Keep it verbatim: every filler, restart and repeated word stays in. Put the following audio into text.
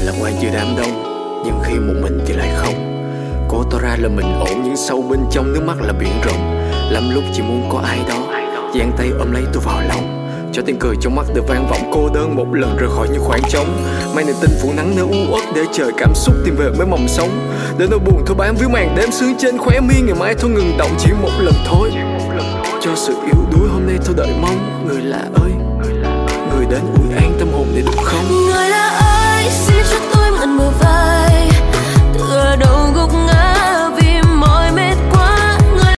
lạc quan giữa đám đông, nhưng khi một mình thì lại không. Cố tỏ ra là mình ổn, nhưng sâu bên trong nước mắt là biển rộng. Lắm lúc chỉ muốn có ai đó giang tay ôm lấy tôi vào lòng, cho tiếng cười trong mắt được vang vọng cô đơn một lần rời khỏi những khoảng trống. Mang niềm tin phủ nắng nơi u uất để chờ cảm xúc tìm về với mầm sống. Để nỗi buồn thôi bám víu màn đêm sương trên khóe mi, ngày mai thôi ngừng động chỉ một lần thôi. Cho sự yếu đuối hôm nay thôi đợi mong người lạ ơi, người đến ủi an